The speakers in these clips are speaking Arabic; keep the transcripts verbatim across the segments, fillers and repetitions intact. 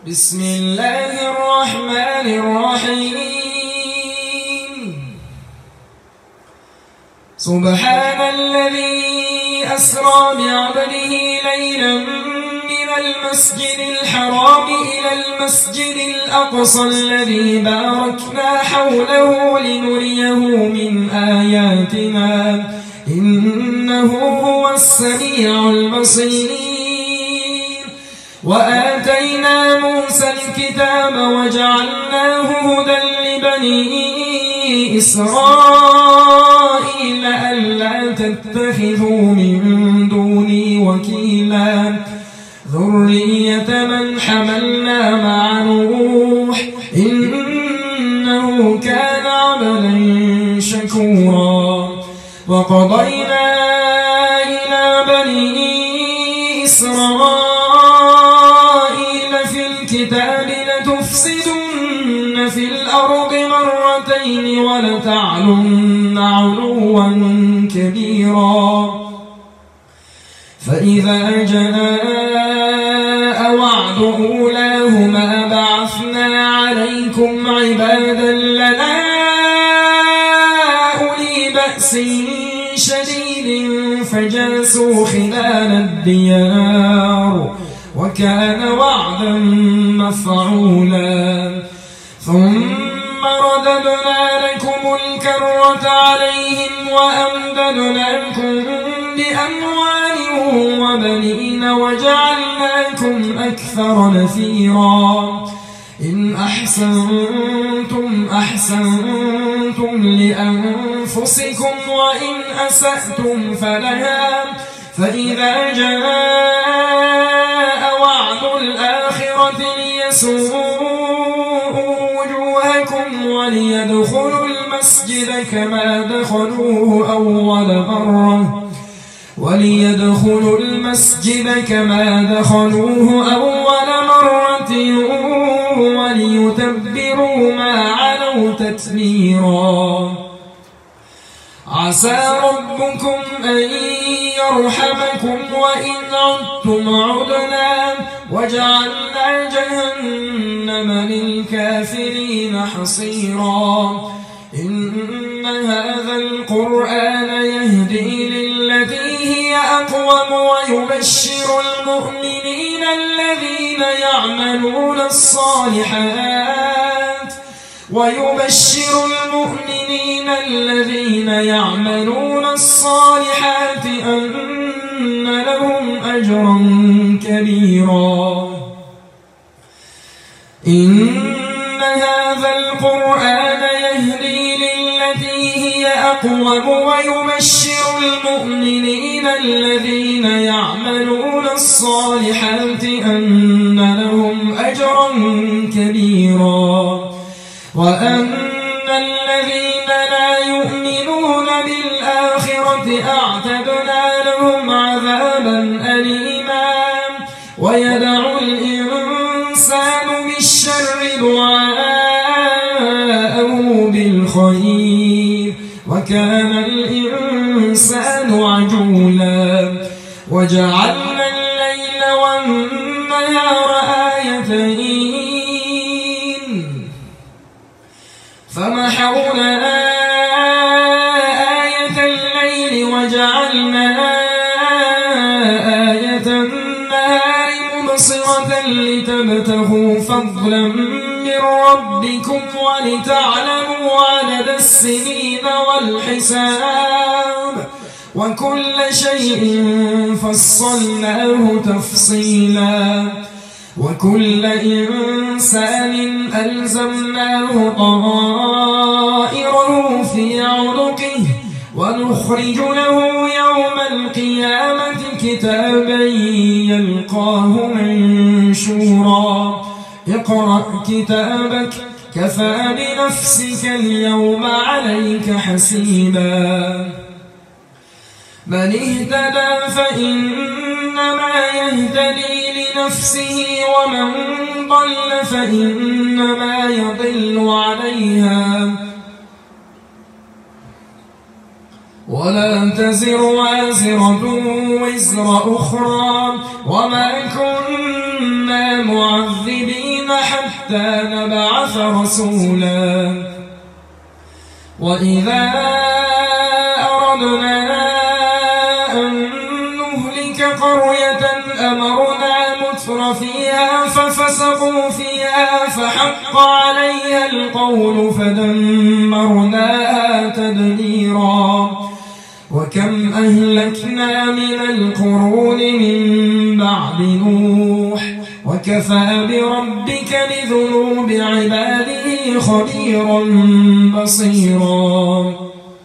بسم الله الرحمن الرحيم. سبحان الذي أسرى بعبده ليلا من المسجد الحرام إلى المسجد الأقصى الذي باركنا حوله لنريه من آياتنا إنه هو السميع البصير. وآتينا موسى الكتاب وجعلناه هدى لبني إسرائيل ألا تتخذوا من دوني وكيلا ذرية من حملنا مع نوح إنه كان عبدا شكورا. وقضينا إلى بني إسرائيل في الكتاب لتفسدن في الأرض مرتين ولتعلن علوا كبيرا. فإذا جاء وعد أولاهما بعثنا عليكم عبادا لنا أولي بأس شديد فجاسوا خلال الديار وكان وعدا مفعولا. ثم رددنا لكم الكرة عليهم وأمددناكم بأموال وبنين وجعلناكم أكثر نفيرا. إن أحسنتم أحسنتم لأنفسكم وإن أسأتم فلها. فإذا جاء وعد الآخرة ليسوءوا وجوهكم وليدخلوا المسجد كما دخلوه أول مرة وليدخلوا المسجد كما دخلوه أول مرة وليتبروا ما علوا تتبيرا. عسى ربكم أن يرحمكم وإن عدتم عدنا وجعلنا جهنم للكافرين حصيرا. إن هذا القرآن يهدي للتي هي أقوم ويبشر المؤمنين الذين يعملون الصالحات ويبشر المؤمنين الذين يعملون الصالحات أن لهم أجرا كبيرا. إن هذا القرآن يهدي للتي هي أقوم ويبشر المؤمنين الذين يعملون الصالحات أن لهم أجرا كبيرا. وأن الذين لا يؤمنون بالآخرة أعتدنا لهم عذابا أليما. ويدعو الإنسان بالشر دعاءه بالخير وكان الإنسان عجولا. وجعلنا الليل والنهار آيتين فمحونا آية الليل وجعلنا آية النهار مبصرة لتبتغوا فضلا من ربكم ولتعلموا عدد السنين والحساب وكل شيء فصلناه تفصيلا. وكل إنسان ألزمناه طائره في عنقه ونخرج له يوم القيامة كتابا يلقاه منشورا. اقرأ كتابك كفى بنفسك اليوم عليك حسيبا. من اهتدى فإنما يهتدي لنفسه ومن ضل فإنما يضل عليها ولا تزر وازرة وزر أخرى وما كنا معذبين حتى نبعث رسولا وإذا أردنا أن نهلك قرية أمرنا متر فيها ففسقوا فيها فحق عليها القول فدمرناها تدميرا وكم أهلكنا من القرون من بعد نوح وكفى بربك بذنوب عباده خبيرا بصيرا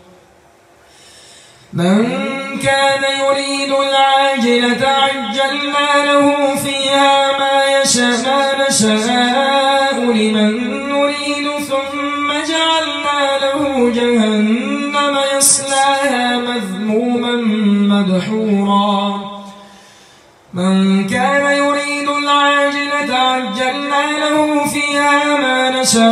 من كان يريد العاجلة عجلنا له فيها ما يشاء ما نشاء لمن نريد ثم جعلنا له جهنم يصلاها مذموما مدحورا من كان يريد العاجلة عجلنا له فيها ما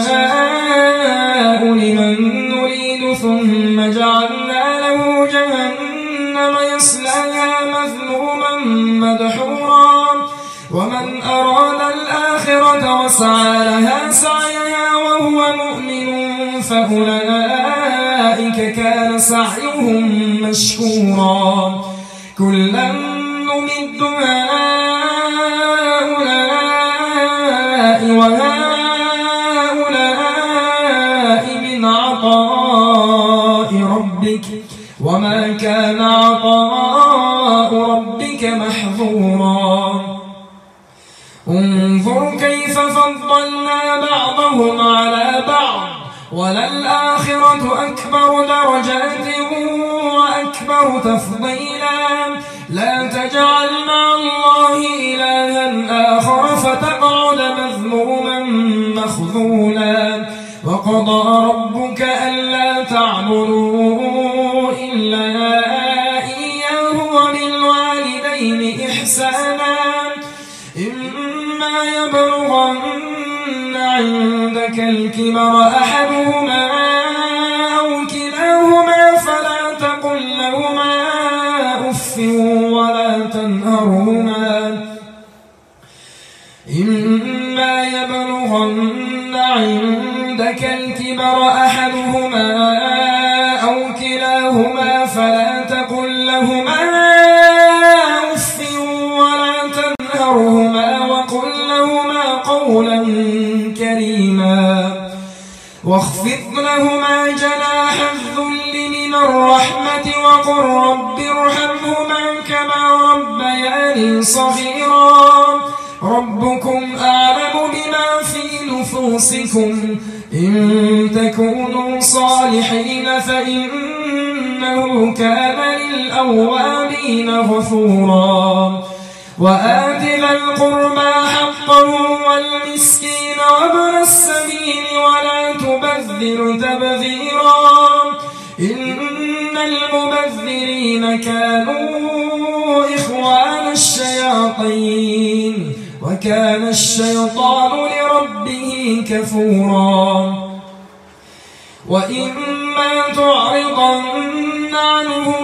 نشاء لمن نريد ثم جعلنا له جهنم يصلاها مذموما مدحورا ومن أراد الآخرة وسعى لها سعيها وهو مؤمن فأولئك كان سعيهم مشكورا كلا نمد هؤلاء وهؤلاء من عطاء ربك وما كان عطاء ربك محظورا انظر كيف فضلنا بعضهم على بعض وللآخرة أكبر درجات وأكبر تفضيلا لا تجعل مع الله إلها آخر فتقعد مذموما مخذولا وقضى ربك ألا تعبدوا إلا إياه وبالوالدين إحسانا إما يبلغن عندك الكبر أحدهما أو كلاهما فلا تقل لهما أف ولا تنهرهما إما يبلغن عندك الكبر أحدهما أو كلاهما فلا تقل لهما أف ولا تنهرهما وقل لهما قولا كريما واخفض لهما جناح الذل من الرحمة وقل رب ارحمهما كما ربياني صغيرا ربكم أعلم بما في نفوسكم إن تكونوا صالحين فإنه كان للأوابين غفورا وآت ذا القربى حقه والمسكين وابن السبيل ولا تبذر تبذيرا إن المبذرين كانوا إخوان الشياطين وكان الشيطان لربه كفورا وإما تعرضن عنهم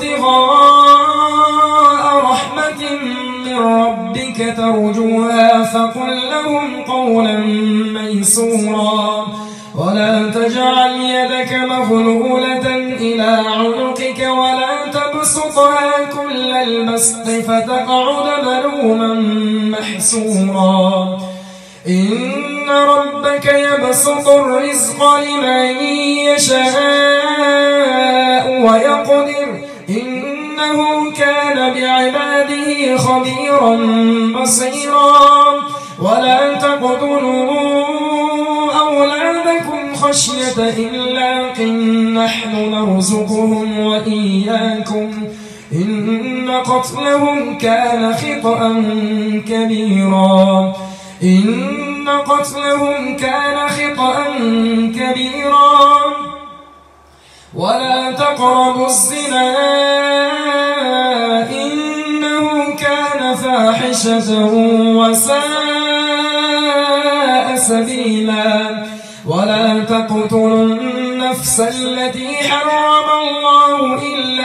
ابتغاء رحمة من ربك ترجوها فقل لهم قولا ميسورا ولا تجعل يدك مغلولة إلى عنقك ولا تبسطها كل البسط فتقعد ملوما محسورا إن ربك يبسط الرزق لمن يشاء ويقدر إنه كان بعباده خبيرا بصيرا ولا تقتلوا أولادكم خشية إملاق نحن نرزقهم وإياكم إن قتلهم كان خطأ كبيرا إن قتلهم كان خطأ كبيرا ولا تقربوا الزنا إنه كان فاحشة وساء سبيلا ولا تقتلوا النفس التي حرم الله إلا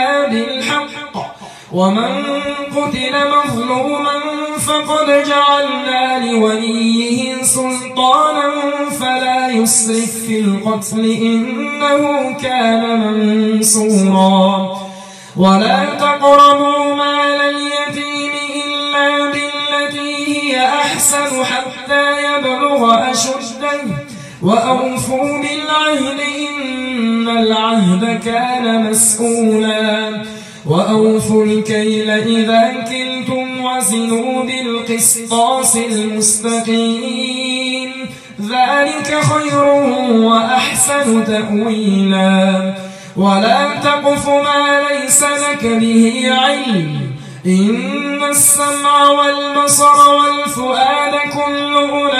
ومن قتل مظلوما فقد جعلنا لوليه سلطانا فلا يسرف في القتل إنه كان منصورا ولا تقربوا مال اليتيم إلا بالتي هي أحسن حتى يبلغ أشده وأوفوا بالعهد إن العهد كان مسؤولا وأوفوا الكيل إذا كلتم وزنوا بالقسطاس المستقيم ذلك خير وأحسن تأويلا ولا تقف ما ليس لك به علم إن السمع والبصر والفؤاد كل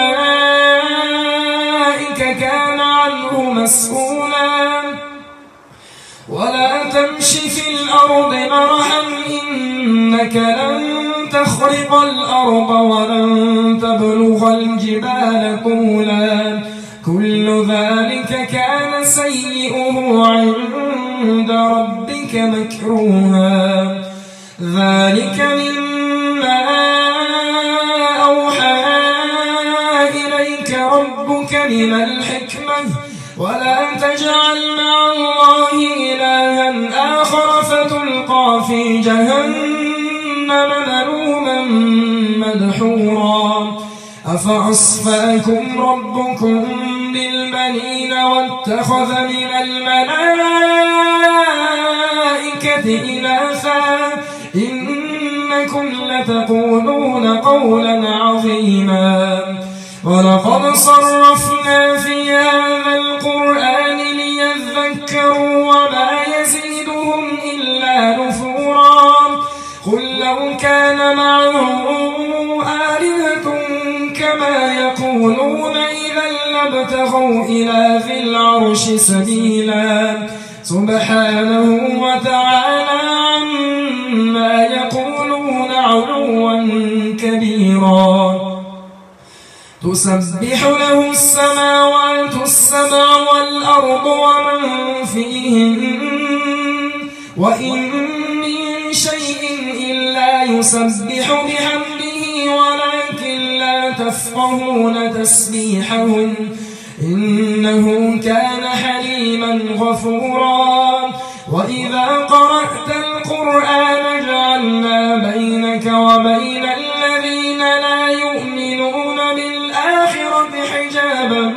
أولئك كان عنه مسؤولا ولا تمش في الأرض مرحا إنك لن تخرق الأرض ولن تبلغ الجبال طولا كل ذلك كان سيئه عند ربك مكروها ذلك مما أوحى إليك ربك من الحكمة ولا تجعل مع الله إلها آخر فتلقى في جهنم ملوما مدحورا أفأصفاكم ربكم بالبنين واتخذ من الملائكة إناثا إنكم لتقولون قولا عظيما ولقد صرفنا في هذا القرآن ليذكروا وما يزيدهم إلا نفورا قل لو كان معه آلهة كما يقولون إذا لابتغوا إلى ذي العرش سبيلا سبحانه وتعالى عما يقولون علوا كبيرا تسبح له السماوات السبع والأرض ومن فيهن وإن من شيء إلا يسبح بحمده ولكن لا تفقهون تسبيحهم إنه كان حليما غفورا وإذا قرأت القرآن جعلنا بينك وبين الذين لا يؤمنون بالآخرة حجابا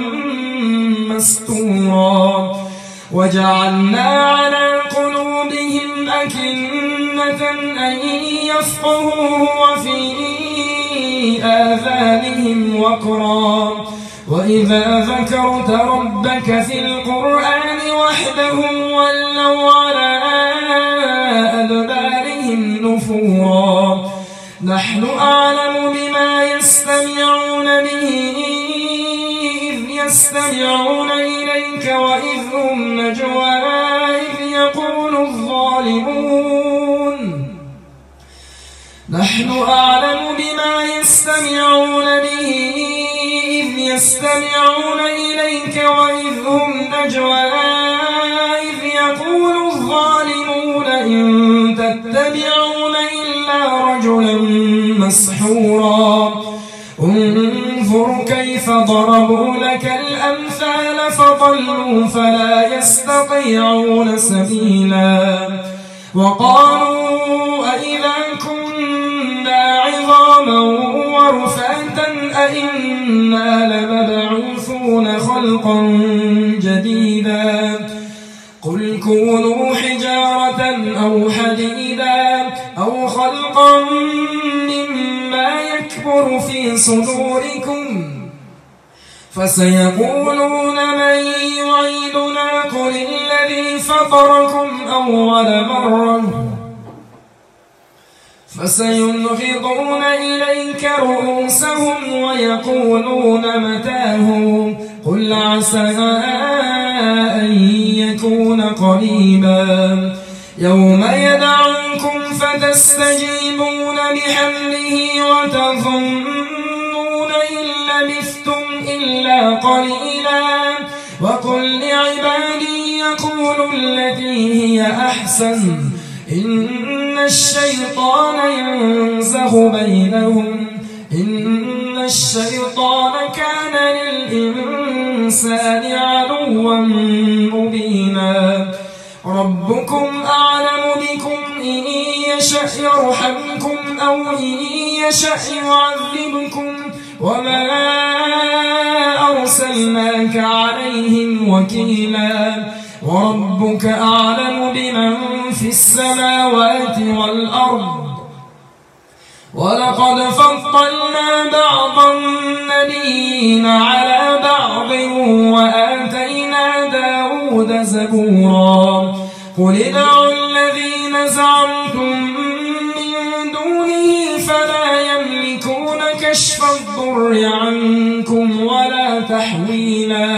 مستورا وجعلنا على قلوبهم أكنة أن يفقهوه وفي آذانهم وقرا وإذا ذكرت ربك في القرآن وحده ولوا على أدبارهم نفورا نحن أعلم بما يستمعون به إذ يستمعون إليك وإذ هم نجوى إذ يقول الظالمون نحن أعلم بما يستمعون به إذ يستمعون إليك وإذ هم نجوى إذ يقول الظالمون إن تتبعون إلا رجلا مسحورا انظر كيف ضربوا لك الأمثال فضلوا فلا يستطيعون سبيلا وقالوا أئذا كنا عظاما ورفاتا أئنا لمبعوثون خلقا جديدا قل كونوا حجارة أو حديدا أو خلقا مما يكبر في صدوركم فسيقولون من يعيدنا قل الذي فطركم أول مرة فسينغضون إليك رؤوسهم ويقولون متاه قل عسى أن يكون قريبا يوم يدعوكم فتستجيبون بحمده وتظنون إن لبثتم إلا قليلا وقل لعبادي يقولوا التي هي أحسن إن الشيطان ينزغ بينهم إن الشيطان كان للإنسان عدوا مبينا ربكم أعلم بكم إن يشأ يرحمكم أو إن يشأ يعذبكم وما أرسلناك عليهم وكيلا وربك أعلم بمن في السماوات والأرض ولقد فضلنا بعض النبيين على بعض وآتينا داود زبورا قل ادعوا الذين زعمتم من دونه فلا يملكون كشف الضر عنكم ولا تحويلا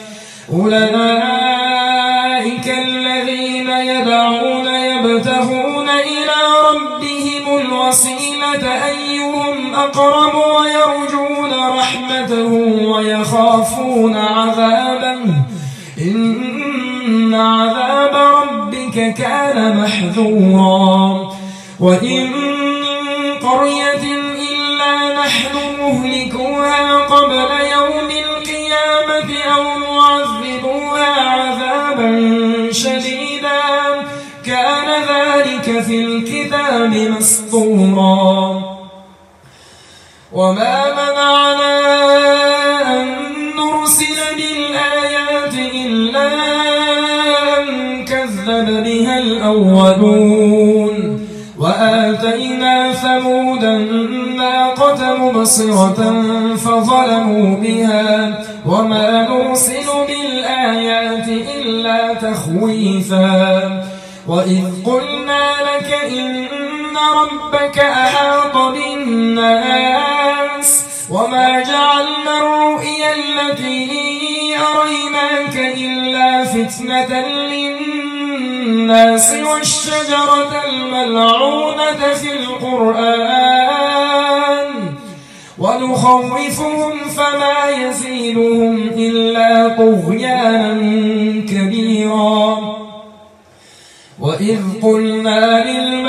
أولئك الذين يدعون يبتغون إلى ربهم الوسيلة أيهم أقرب ويرجون رحمته ويخافون عذابه إن عذاب ربك كان محذورا وإن من قرية إلا نحن مهلكوها قبل يوم القيامة أو معذبوها عذابا شديدا كان ذلك في الكتاب مسطورا وما منعنا أن نرسل بالآيات إلا أن كذب بها الأولون وآتينا ثمود الناقة مبصرة فظلموا بها وما نرسل بالآيات إلا تخويفا وإذ قلنا لك إن ربك أحاط بالناس وما جعلنا الرؤيا التي أريناك إلا فتنة للناس والشجرة الملعونة في القرآن ونخوفهم فما يزيدهم إلا طغيانا كبيرا وإذ قلنا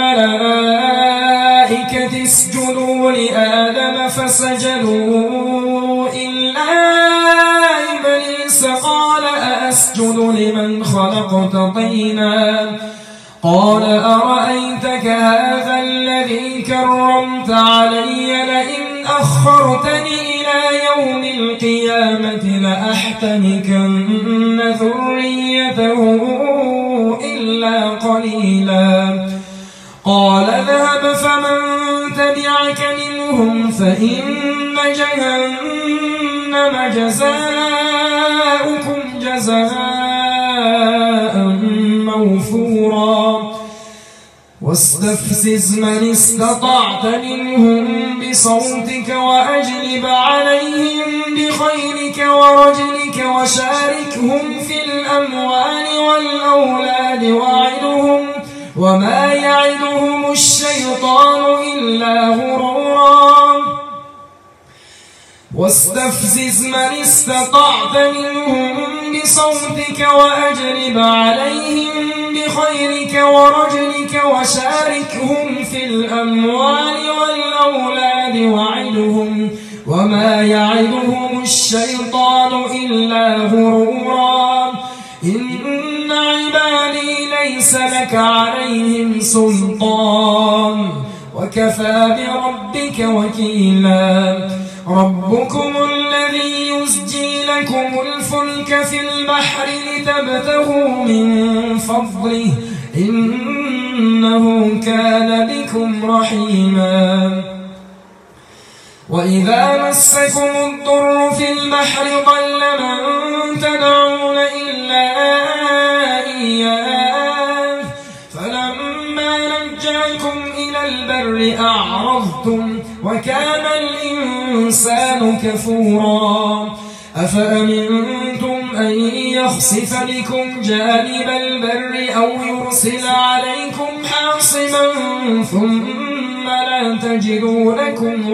للملائكة اسجدوا لآدم فسجدوا إلا إبليس قال أأسجد لمن خلقت طينا قال أرأيتك هذا الذي كرمت علي لئن أخرتني إلى يوم القيامة لأحتنكن ذريته إلا قليلا قال ذهب فمن تبعك منهم فإن جهنم جزاؤكم جزاء موفورا واستفزز من استطعت منهم بصوتك وأجلب عليهم بخيلك ورجلك وشاركهم في الأموال والأولاد وعدهم وما يعدهم الشيطان إلا غرورا واستفزز من استطعت منهم بصوتك وأجلب عليهم بخيلك ورجلك وشاركهم في الأموال والأولاد وعدهم وما يعدهم الشيطان إلا غرورا إن عبادي ليس لك عليهم سلطان وكفى بربك وكيلا ربكم الذي يزجي لكم الفلك في البحر لتبتغوا من فضله إنه كان بكم رحيما وإذا مسكم الضر في البحر ضل من تدعون إلا إياه فلما نجاكم إلى البر أعرضتم وكان الإنسان كفورا أفأمنتم أن يخسف بكم جانب البر أو يرسل عليكم حاصبا ثم لا تجدوا لكم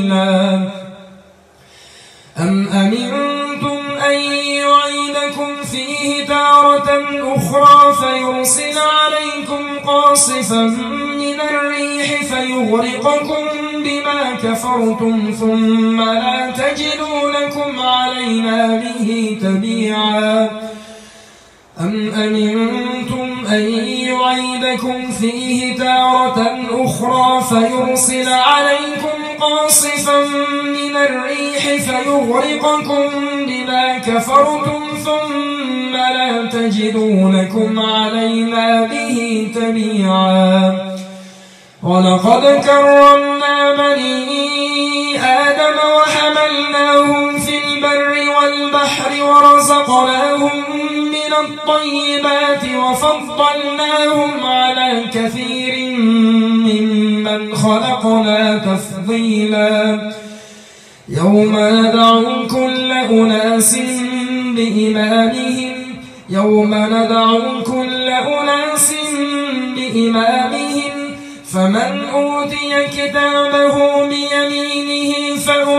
وكيلا أم أمنتم أن يعيدكم فيه تارة أخرى فيرسل عليكم قاصفا من الريح فيغرقكم بما كفرتم ثم لا تجدوا لكم علينا به تبيعا أم أمنتم أن يعيدكم فيه تارة أخرى فيرسل عليكم قاصفا من الريح فيغرقكم بما كفرتم ثم لا تجدوا لكم علينا به تبيعا ولقد كرمنا بني آدم وحملناهم في البر والبحر ورزقناهم من الطيبات وفضلناهم على كثير ممن خلقنا تفضيلا يوم ندعو كل أناس بإمامهم يوم ندعو كل أناس بإمامهم فمن أوتي كتابه بيمينه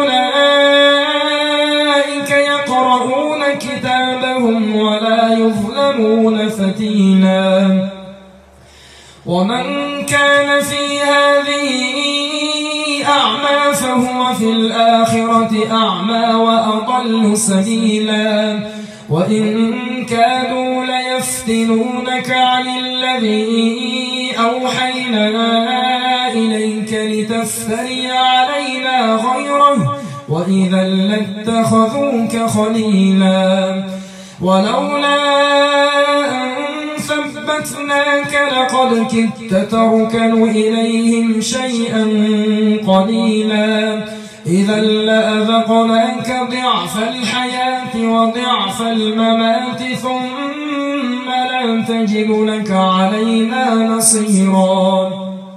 فأولئك يقرؤون كتابهم ولا يظلمون فتيلا ومن كان في هذه أعمى فهو في الآخرة أعمى وأضل سبيلا وإن كادوا ليفتنونك عن الذي أوحينا إليك لتفتري علينا غيره وإذا لاتخذوك خليلا ولولا أن ثبتناك لقد كدت تركن إليهم شيئا قليلا إذا لأذقناك ضعف الحياة وضعف الممات ثم لا تجد لك علينا نصيرا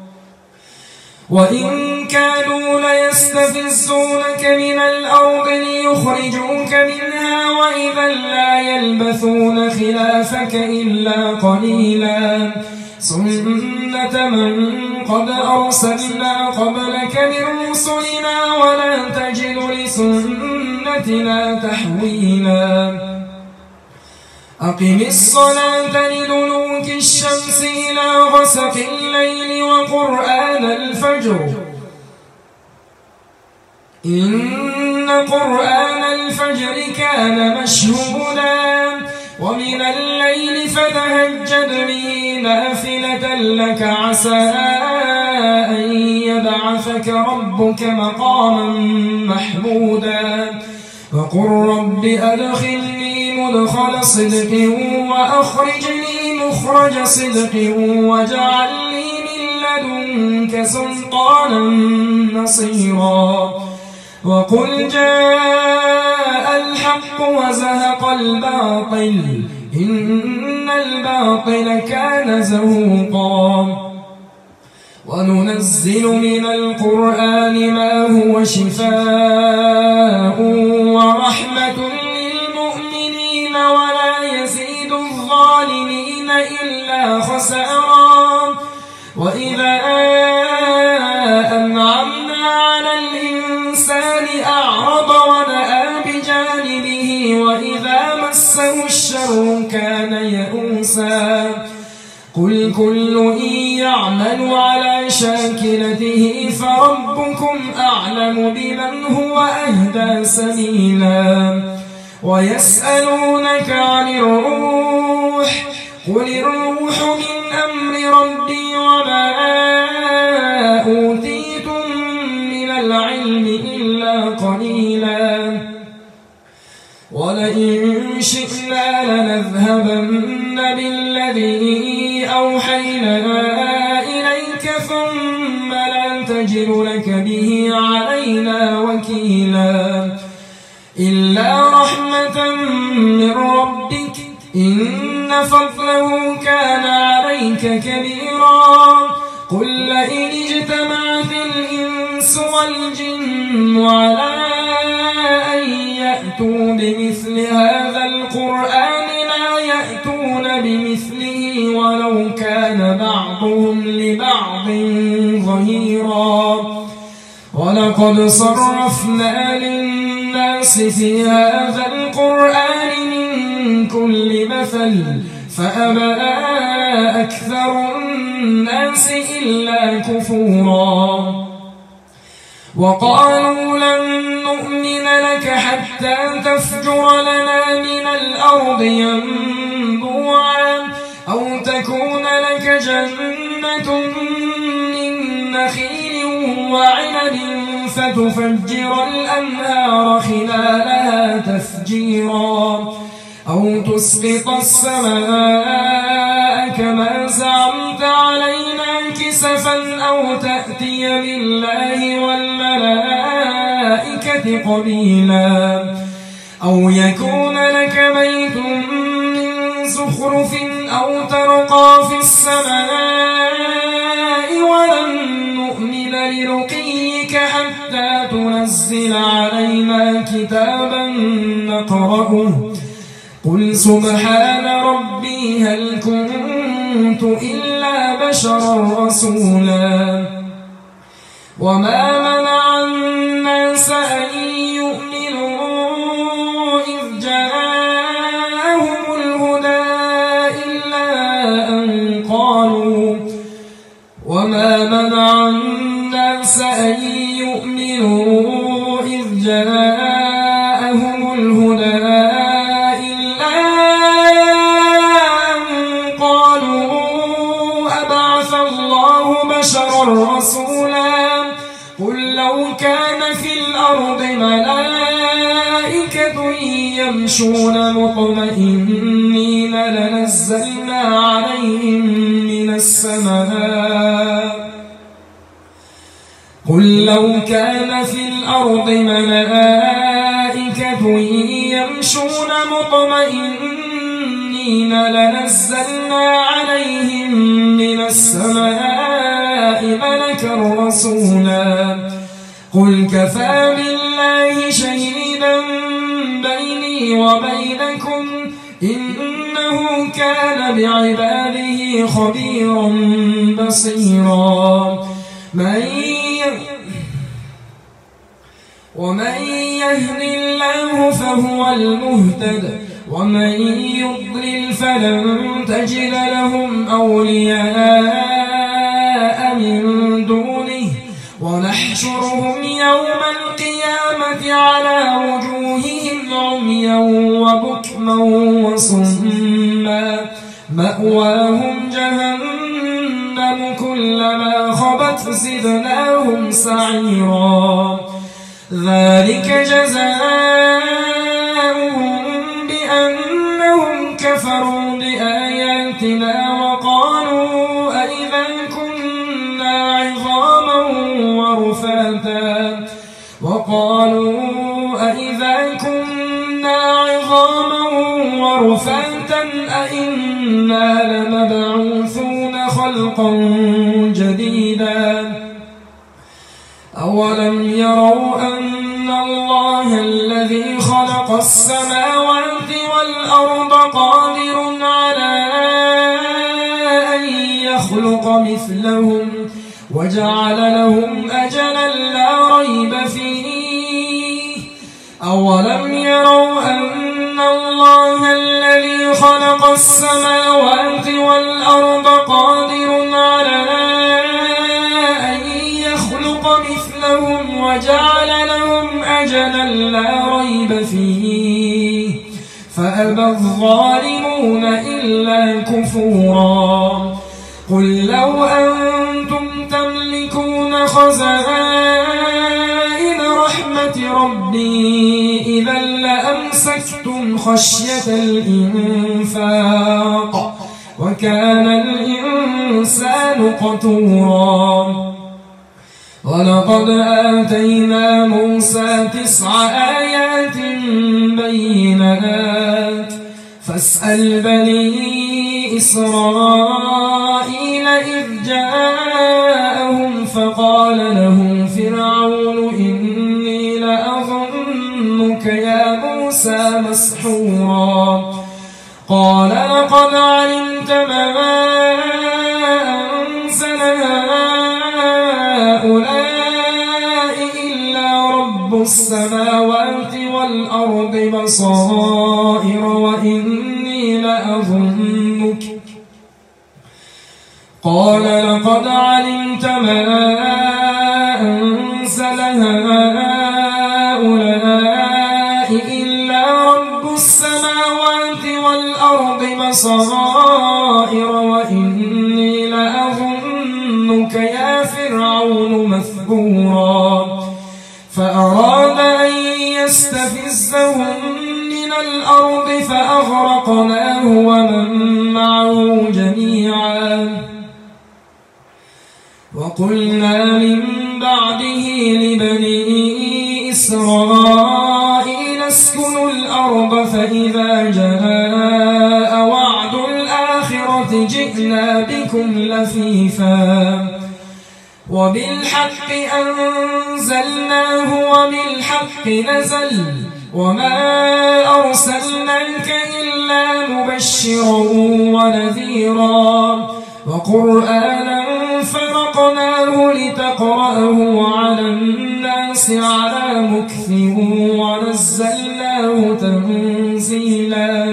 وإن كانوا ليستفزونك من الأرض ليخرجوك منها وإذا لا يلبثون خلافك إلا قليلا سنة من قد أرسلنا قبلك من رسلنا ولا تجد لسنتنا تحويلا أقم الصلاة لدلوك الشمس إلى غسق الليل وقرآن الفجر إن قرآن الفجر كان مشهودا ومن الليل فتهجد به نافلة لك عسى أن يبعثك ربك مقاما محمودا وقل رب أدخلني مدخل صدق وأخرجني مخرج صدق واجعل لي من لدنك سلطانا نصيرا وقل جاء الحق وزهق الباطل إن الباطل كان زهوقا وننزل من القرآن ما هو شفاء ورحمة للمؤمنين ولا يزيد الظالمين إلا خسارا وإذا أنعمنا على الإنسان أعرض ونأى بجانبه وإذا مسه الشر كان يئوسا قل كل يعمل على شاكلته فربكم أعلم بمن هو أهدى سبيلا ويسألونك عن الروح قل الروح من أمر ربي وما أوتيتم من العلم إلا قليلا ولئن شئنا لنذهبن بالذي أوحينا إليك ثم لا تجد لك به علينا وكيلا إلا رحمة من ربك إن فضله كان عليك كبيرا قل لئن اجتمعت الإنس والجن على أن يأتوا بمثل هذا القرآن لا يأتون بمثله ولو كان بعضهم لبعض ظهيرا ولقد صرفنا للناس في هذا القرآن من كل مثل فأبى أكثر الناس إلا كفورا وقالوا لن نؤمن لك حتى تفجر لنا من الأرض ينبوعا أو تكون لك جنة من نخيل وعنب فتفجر الأنهار خلالها تفجيرا أو تسقط السماء كما زعمت علينا كسفا أو تأتي بالله والملائكة قبيلا أو يكون لك بيت من زخرف أو ترقى في السماء ولن نؤمن لرقيك حتى تنزل علينا كتابا نقرأه قل سبحان ربي هل كنت إلا بشرا رسولا وما منع الناس أن يؤمنوا إذ جاءهم الهدى إلا أن قالوا وما منع الناس أن يؤمنوا إذ جاءهم الهدى رسولا قل لو كان في الأرض ملائكة يمشون مطمئنين لنزلنا عليهم من السماء قل لو كان في الأرض ملائكة يمشون مطمئنين لنزلنا عليهم من السماء ملكا رسولا قل كفى بالله شهيدا بيني وبينكم إنه كان بعباده خبيرا بصيرا من ومن يهد الله فهو المهتد ومن يضلل فلن تجد لهم أولياء من دونه ونحشرهم يوم القيامة على وجوههم عميا وبكما وصما مأواهم جهنم كلما خبت زدناهم سعيرا ذلك جزاؤهم بأنهم كفروا بآياتنا وقالوا أئذا كنا عظاما ورفاتا وقالوا أئذا كنا عظاما ورفاتا أئنا لمبعوثون خلقا جديدا أولم يروا أن الله الذي خلق السماوات والأرض قادر على أن يخلق مثلهم وجعل لهم أجلا لا ريب فيه أولم يروا أن الله الذي خلق السماوات والأرض قادر على أن يخلق مثلهم وجعل لهم أجلا لا ريب فيه فأبى الظالمون إلا كفورا قل لو أنتم تملكون خزائن رحمة ربي إذا لأمسكتم خشية الإنفاق وكان الإنسان قتورا ولقد آتينا موسى تسع آيات بينات فاسأل بني إسرائيل إذ جاءهم فقال له فرعون إني لأظنك يا موسى مسحورا قال لقد علمت ما أنزل هؤلاء رب السماوات والأرض بصائر وإني لأظنك قال لقد علمت ما أنزل هؤلاء إلا رب السماوات والأرض بصائر وإني لأظنك يا فرعون مثبورا فأراد أن يستفزهم من الأرض فأغرقناه ومن معه جميعا وقلنا من بعده لبني إسرائيل اسكنوا الأرض فإذا جاء وعد الآخرة جئنا بكم لفيفا وبالحق أنزلناه وبالحق نزل وما أرسلناك إلا مبشرا ونذيرا وقرآنا فرقناه لتقرأه على الناس على مكث ونزلناه تنزيلا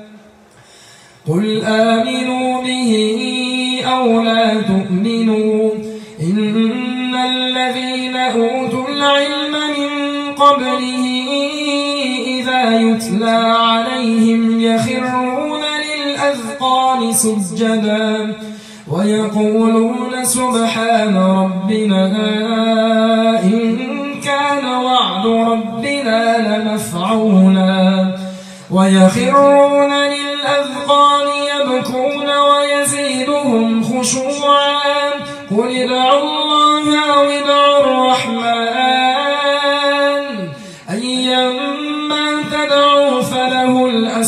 قل آمنوا به أو لا تؤمنوا إن الذين أوتوا العلم من قبله إذا يتلى عليهم يخرون للأذقان سجدا ويقولون سبحان ربنا إن كان وعد ربنا لمفعولا ويخرون للأذقان يبكون ويزيدهم خشوعا قل ادعوا الله أو ادعوا الرحمن أيما تدعوا فله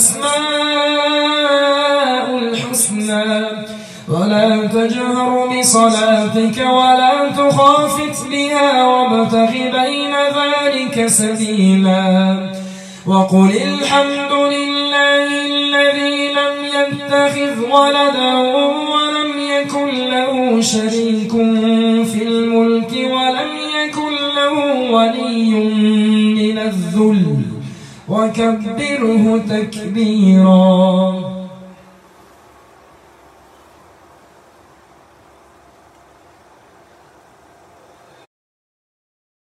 الأسماء الحسنى ولا تجهر بصلاتك ولا تخافت بها وابتغ بين ذلك سبيلا وقل الحمد لله الذي لم يتخذ ولدا ولم يكن له شريك في الملك ولم يكن له ولي من الذل وكبره تكبيرا.